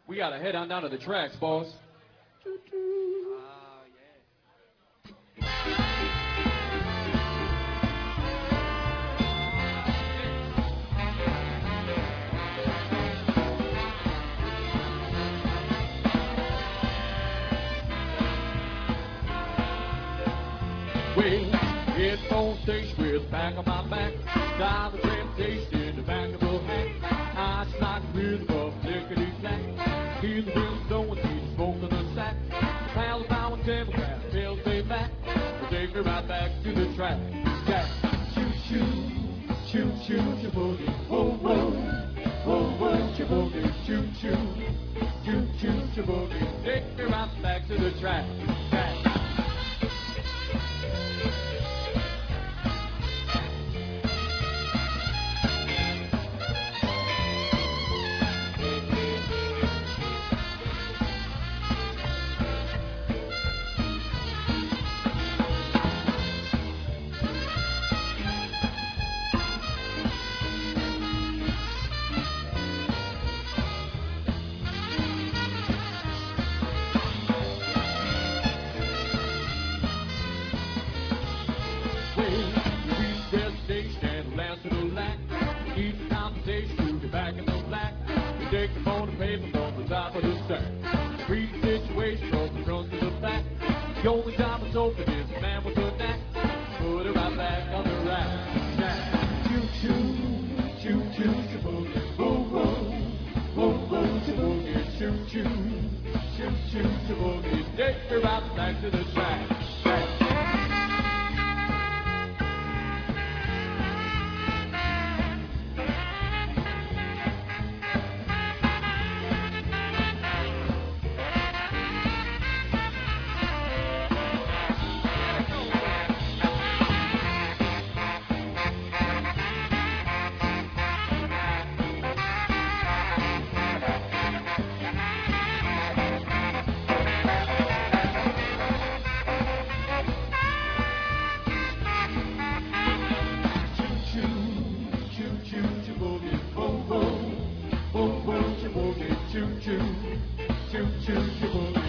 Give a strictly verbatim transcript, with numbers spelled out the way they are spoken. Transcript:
We gotta head on down to the tracks, boss. Well, headphone station with the back of my back. Time of transportation in the back of a hack. I slide the rhythm of lickety-clack. Hear the wind blowing, see the smoke of the sack. Pals bow and Democrat, bills pay back. Will take me right back to the track. Jack, choo choo, choo choo, boogie. Whoa whoa, whoa whoa, boogie. Choo choo, choo choo, boogie. Take me right back to the track. Jack. Each conversation to get back in the black. We take the phone and paper from the top of the stack. Read the situation from the front to the back. The only time it's open is the man with the knack. Put it right back on the rack. Jack. Choo choo, choo choo, shaboogie. Whoa whoa, whoa whoa, shaboogie. Choo choo, choo choo, shaboogie. Take me right back to the track. Jack. Choo choo, choo choo, choo choo.